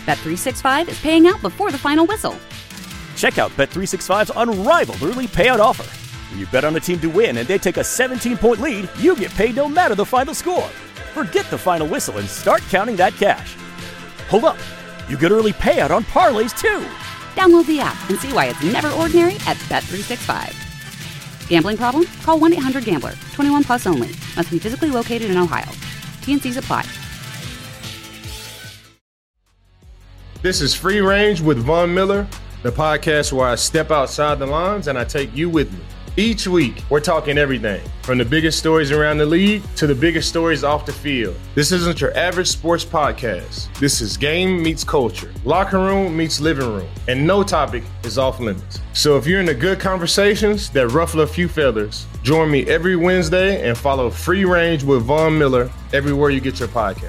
Bet365 is paying out before the final whistle. Check out Bet365's unrivaled early payout offer. When you bet on a team to win and they take a 17-point lead, you get paid no matter the final score. Forget the final whistle and start counting that cash. Hold up. You get early payout on parlays, too. Download the app and see why it's never ordinary at Bet365. Gambling problem? Call 1-800-GAMBLER. 21 plus only. Must be physically located in Ohio. T&Cs apply. This is Free Range with Von Miller, the podcast where I step outside the lines and I take you with me. Each week, we're talking everything from the biggest stories around the league to the biggest stories off the field. This isn't your average sports podcast. This is game meets culture, locker room meets living room, and no topic is off limits. So if you're into good conversations that ruffle a few feathers, join me every Wednesday and follow Free Range with Von Miller everywhere you get your podcast.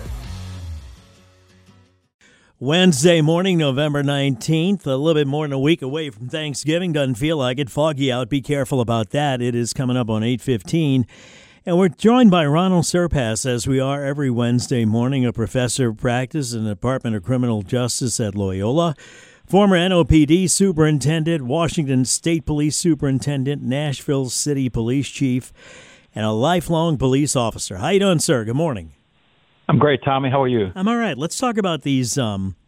Wednesday morning, November 19th, a little bit more than a week away from Thanksgiving. Doesn't feel like it. Foggy out. Be careful about that. It is coming up on 8:15. And we're joined by Ronald Serpas, as we are every Wednesday morning, a professor of practice in the Department of Criminal Justice at Loyola, former NOPD superintendent, Washington State Police superintendent, Nashville City Police chief, and a lifelong police officer. How you doing, sir? Good morning. I'm great, Tommy. How are you? I'm all right. Let's talk about these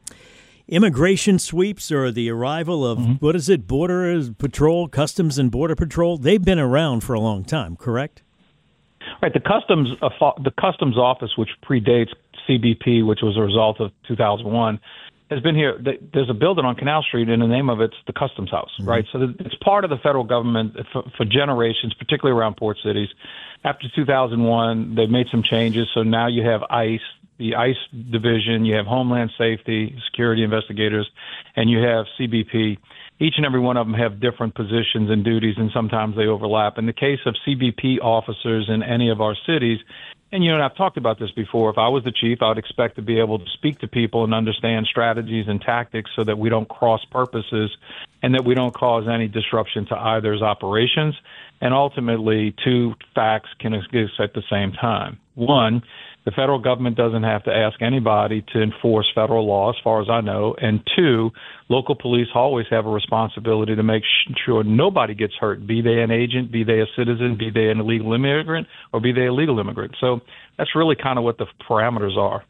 immigration sweeps or the arrival of, what is it, Border Patrol, Customs and Border Patrol. They've been around for a long time, correct? Right. The Customs Office, which predates CBP, which was a result of 2001, has been here. There's a building on Canal Street, and the name of it's the Customs House, right? So it's part of the federal government for generations, particularly around port cities. After 2001, they've made some changes. So now you have ICE, the ICE division, you have Homeland Safety, security investigators, and you have CBP. Each and every one of them have different positions and duties, and sometimes they overlap. In the case of CBP officers in any of our cities, and I've talked about this before, if I was the chief, I would expect to be able to speak to people and understand strategies and tactics so that we don't cross purposes and that we don't cause any disruption to either's operations. And ultimately, two facts can exist at the same time. One, the federal government doesn't have to ask anybody to enforce federal law, as far as I know. And two, local police always have a responsibility to make sure nobody gets hurt, be they an agent, be they a citizen, be they an illegal immigrant, or be they a legal immigrant. So that's really kind of what the parameters are.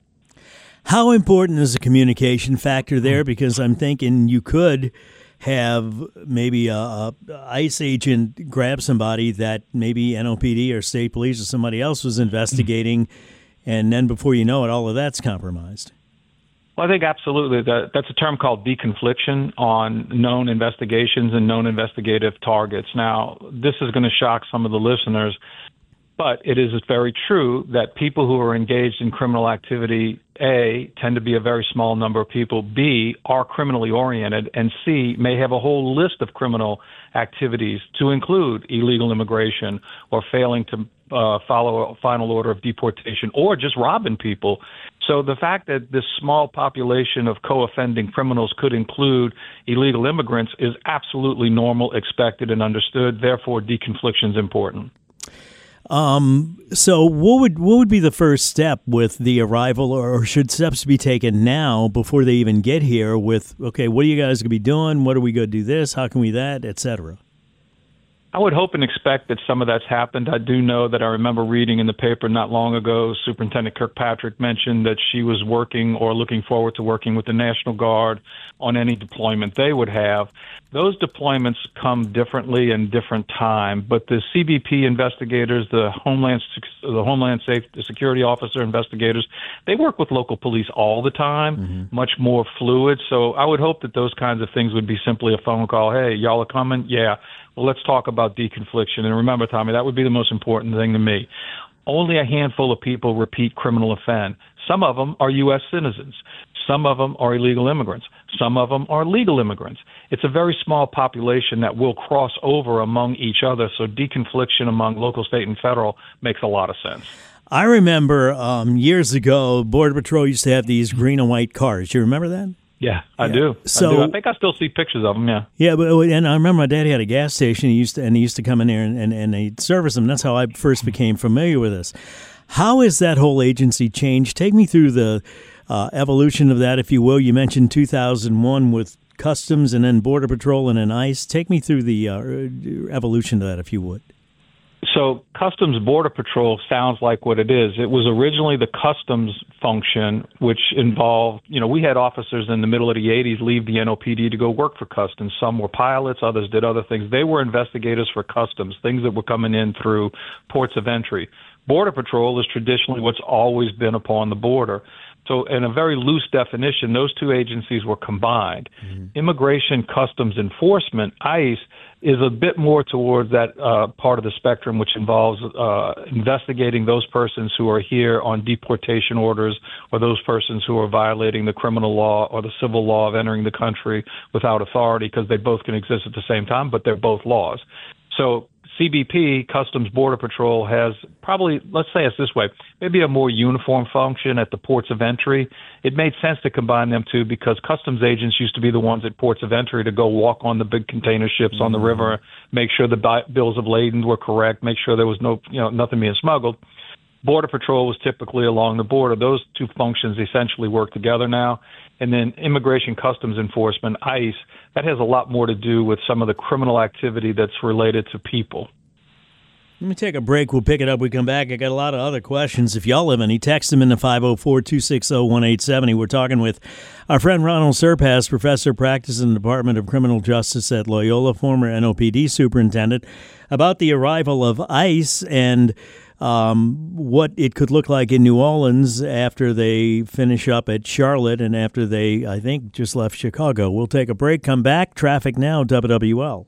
How important is the communication factor there? Because I'm thinking you could have maybe a ICE agent grab somebody that maybe NOPD or state police or somebody else was investigating, and then before you know it, all of that's compromised. Well, I think absolutely that's a term called deconfliction on known investigations and known investigative targets. Now, this is going to shock some of the listeners, but it is very true that people who are engaged in criminal activity, A, tend to be a very small number of people, B, are criminally oriented, and C, may have a whole list of criminal activities to include illegal immigration or failing to follow a final order of deportation or just robbing people. So the fact that this small population of co-offending criminals could include illegal immigrants is absolutely normal, expected, and understood. Therefore, deconfliction is important. So what would be the first step with the arrival, or should steps be taken now before they even get here with, okay, what are you guys going to be doing? What are we going to do this? How can we that, et cetera? I would hope and expect that some of that's happened. I do know that I remember reading in the paper not long ago, Superintendent Kirkpatrick mentioned that she was working or looking forward to working with the National Guard on any deployment they would have. Those deployments come differently in different time, but the CBP investigators, the Homeland Safety Security Officer investigators, they work with local police all the time, much more fluid. So I would hope that those kinds of things would be simply a phone call. Hey, y'all are coming? Yeah. Well, let's talk about deconfliction. And remember, Tommy, that would be the most important thing to me. Only a handful of people repeat criminal offend. Some of them are U.S. citizens. Some of them are illegal immigrants. Some of them are legal immigrants. It's a very small population that will cross over among each other. So deconfliction among local, state, and federal makes a lot of sense. I remember years ago, Border Patrol used to have these green and white cars. Do you remember that? Yeah, I do. So I think I still see pictures of them. Yeah. Yeah, and I remember my daddy had a gas station. He used to come in there and they'd service them. That's how I first became familiar with this. How has that whole agency changed? Take me through the evolution of that, if you will. You mentioned 2001 with Customs and then Border Patrol and then ICE. Take me through the evolution of that, if you would. So Customs Border Patrol sounds like what it is. It was originally the Customs function, which involved, we had officers in the middle of the 80s leave the NOPD to go work for Customs. Some were pilots, others did other things. They were investigators for Customs, things that were coming in through ports of entry. Border Patrol is traditionally what's always been upon the border. So in a very loose definition, those two agencies were combined. Mm-hmm. Immigration Customs Enforcement, ICE, is a bit more towards that part of the spectrum, which involves investigating those persons who are here on deportation orders or those persons who are violating the criminal law or the civil law of entering the country without authority, because they both can exist at the same time, but they're both laws. So CBP, Customs Border Patrol, has probably, let's say it's this way, maybe a more uniform function at the ports of entry. It made sense to combine them two because customs agents used to be the ones at ports of entry to go walk on the big container ships on the river, make sure the bills of lading were correct, make sure there was nothing being smuggled. Border Patrol was typically along the border. Those two functions essentially work together now. And then Immigration Customs Enforcement, ICE, that has a lot more to do with some of the criminal activity that's related to people. Let me take a break. We'll pick it up. We come back. I got a lot of other questions. If y'all have any, text them in to 504-260-1870. We're talking with our friend Ronald Surpass, professor practicing in the Department of Criminal Justice at Loyola, former NOPD superintendent, about the arrival of ICE and what it could look like in New Orleans after they finish up at Charlotte and after they, I think, just left Chicago. We'll take a break, come back. Traffic now, WWL.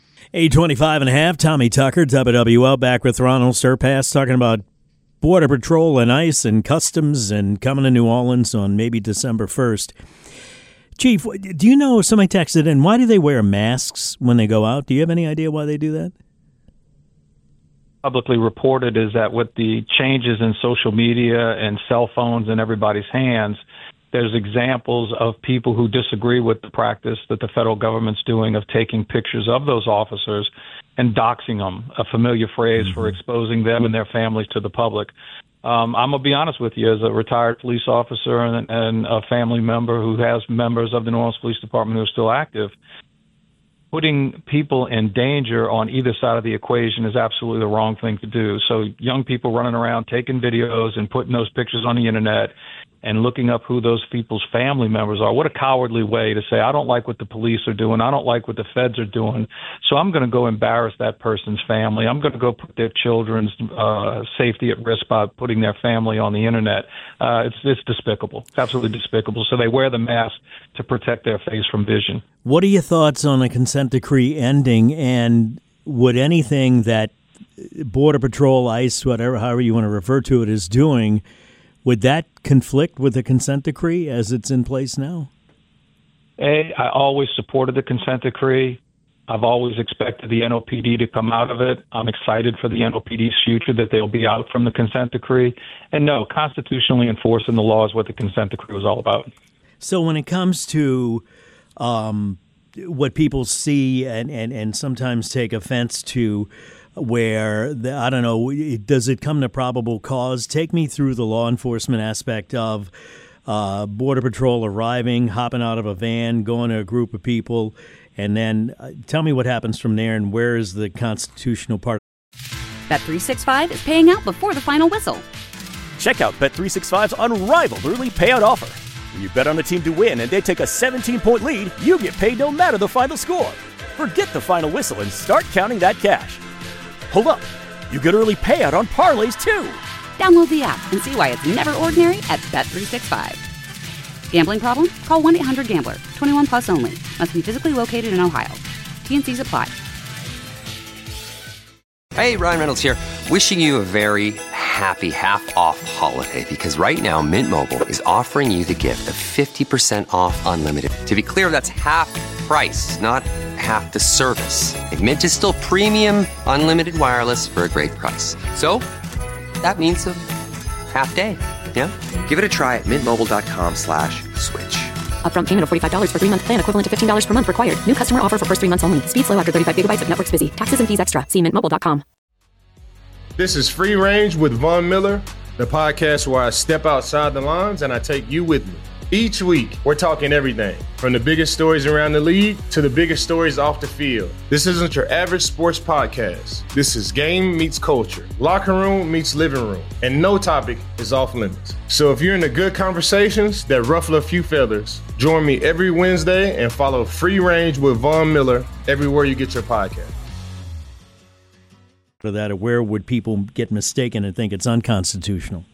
8:25.5, Tommy Tucker, WWL, back with Ronald Surpass, talking about Border Patrol and ICE and Customs and coming to New Orleans on maybe December 1st. Chief, do you know, somebody texted in, why do they wear masks when they go out? Do you have any idea why they do that? Publicly reported is that with the changes in social media and cell phones in everybody's hands, there's examples of people who disagree with the practice that the federal government's doing of taking pictures of those officers and doxing them, a familiar phrase for exposing them and their families to the public. I'm going to be honest with you, as a retired police officer and a family member who has members of the New Orleans Police Department who are still active, putting people in danger on either side of the equation is absolutely the wrong thing to do. So young people running around taking videos and putting those pictures on the internet and looking up who those people's family members are. What a cowardly way to say, I don't like what the police are doing. I don't like what the feds are doing. So I'm going to go embarrass that person's family. I'm going to go put their children's safety at risk by putting their family on the internet. It's despicable. It's absolutely despicable. So they wear the mask to protect their face from vision. What are your thoughts on a consent decree ending, and would anything that Border Patrol, ICE, however you want to refer to it, is doing, would that conflict with the consent decree as it's in place now? I always supported the consent decree. I've always expected the NOPD to come out of it. I'm excited for the NOPD's future, that they'll be out from the consent decree. And no, constitutionally enforcing the law is what the consent decree was all about. So when it comes to what people see and sometimes take offense to, where, I don't know, does it come to probable cause? Take me through the law enforcement aspect of Border Patrol arriving, hopping out of a van, going to a group of people, and then tell me what happens from there and where is the constitutional part. Bet365 is paying out before the final whistle. Check out Bet365's unrivaled early payout offer. When you bet on a team to win and they take a 17-point lead, you get paid no matter the final score. Forget the final whistle and start counting that cash. Hold up, you get early payout on parlays too. Download the app and see why it's never ordinary at Bet365. Gambling problem? Call 1-800-GAMBLER. 21 plus only. Must be physically located in Ohio. T&Cs apply. Hey, Ryan Reynolds here. Wishing you a very happy half-off holiday, because right now Mint Mobile is offering you the gift of 50% off unlimited. To be clear, that's half price, not half the service. And Mint is still premium unlimited wireless for a great price. So that means a half day. Yeah? Give it a try at mintmobile.com/switch. Upfront payment of $45 for 3-month plan, equivalent to $15 per month required. New customer offer for first 3 months only. Speed slow after 35 gigabytes if network's busy. Taxes and fees extra. See mintmobile.com. This is Free Range with Von Miller, the the podcast where I step outside the lines and I take you with me. Each week, we're talking everything from the biggest stories around the league to the biggest stories off the field. This isn't your average sports podcast. This is game meets culture, locker room meets living room, and no topic is off limits. So if you're into good conversations that ruffle a few feathers, join me every Wednesday and follow Free Range with Von Miller everywhere you get your podcast. For that, where would people get mistaken and think it's unconstitutional?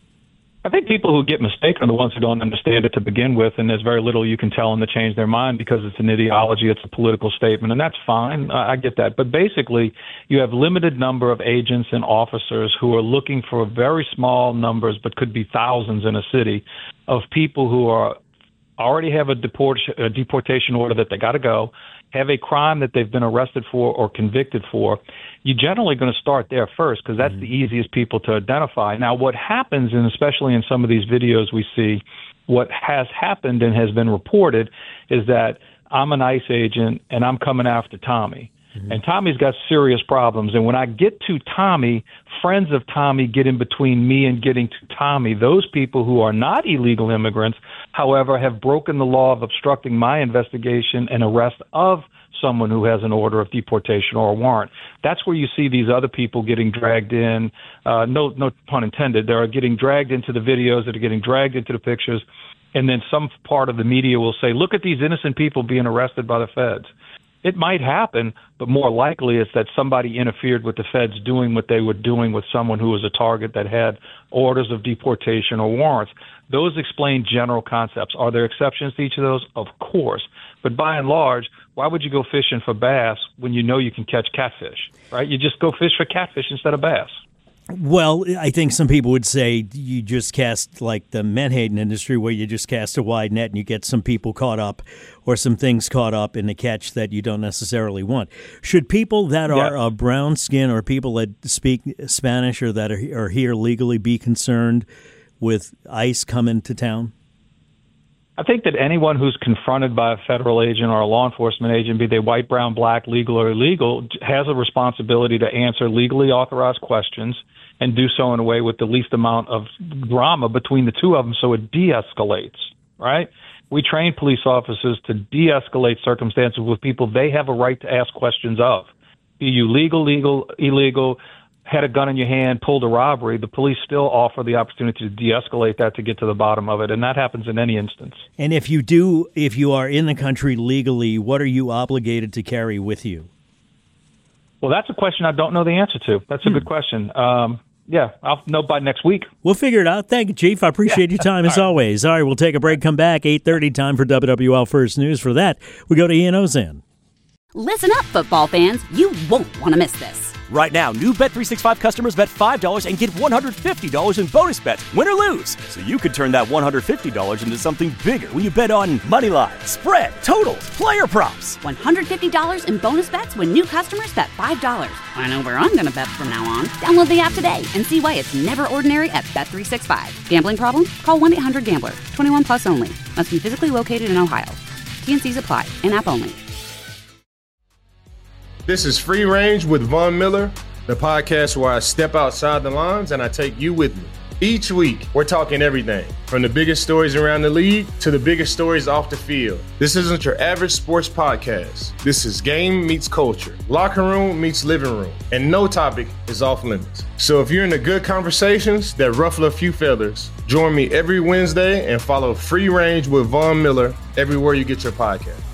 I think people who get mistaken are the ones who don't understand it to begin with, and there's very little you can tell them to change their mind because it's an ideology, it's a political statement, and that's fine. I get that. But basically, you have limited number of agents and officers who are looking for very small numbers, but could be thousands in a city, of people who are already have a deportation order that they got to go, have a crime that they've been arrested for or convicted for. You're generally going to start there first because that's the easiest people to identify. Now, what happens, and especially in some of these videos we see, what has happened and has been reported is that I'm an ICE agent and I'm coming after Tommy. And Tommy's got serious problems. And when I get to Tommy, friends of Tommy get in between me and getting to Tommy. Those people who are not illegal immigrants, however, have broken the law of obstructing my investigation and arrest of someone who has an order of deportation or a warrant. That's where you see these other people getting dragged in. No pun intended. They're getting dragged into the videos, that are getting dragged into the pictures. And then some part of the media will say, look at these innocent people being arrested by the feds. It might happen, but more likely it's that somebody interfered with the feds doing what they were doing with someone who was a target that had orders of deportation or warrants. Those explain general concepts. Are there exceptions to each of those? Of course. But by and large, why would you go fishing for bass when you know you can catch catfish, right? You just go fish for catfish instead of bass. Well, I think some people would say you just cast like the menhaden industry where you just cast a wide net and you get some people caught up or some things caught up in a catch that you don't necessarily want. Should people that are of brown skin or people that speak Spanish or that are here legally be concerned with ICE coming to town? I think that anyone who's confronted by a federal agent or a law enforcement agent, be they white, brown, black, legal or illegal, has a responsibility to answer legally authorized questions and do so in a way with the least amount of drama between the two of them so it de-escalates, right? We train police officers to de-escalate circumstances with people they have a right to ask questions of. Be you legal, illegal, had a gun in your hand, pulled a robbery, the police still offer the opportunity to de-escalate that to get to the bottom of it, and that happens in any instance. And if you are in the country legally, what are you obligated to carry with you? Well, that's a question I don't know the answer to. That's a good question. Yeah, I'll know by next week. We'll figure it out. Thank you, Chief. I appreciate your time as always. All right, we'll take a break, come back, 8:30, time for WWL First News. For that, we go to Ian Ozan. Listen up, football fans. You won't want to miss this. Right now, new Bet365 customers bet $5 and get $150 in bonus bets, win or lose. So you could turn that $150 into something bigger when you bet on money line, spread, totals, player props. $150 in bonus bets when new customers bet $5. I know where I'm going to bet from now on. Download the app today and see why it's never ordinary at Bet365. Gambling problem? Call 1-800-GAMBLER. 21 plus only. Must be physically located in Ohio. T&Cs apply. In-app only. This is Free Range with Von Miller, the podcast where I step outside the lines and I take you with me. Each week, we're talking everything from the biggest stories around the league to the biggest stories off the field. This isn't your average sports podcast. This is game meets culture, locker room meets living room, and no topic is off limits. So if you're into good conversations that ruffle a few feathers, join me every Wednesday and follow Free Range with Von Miller everywhere you get your podcast.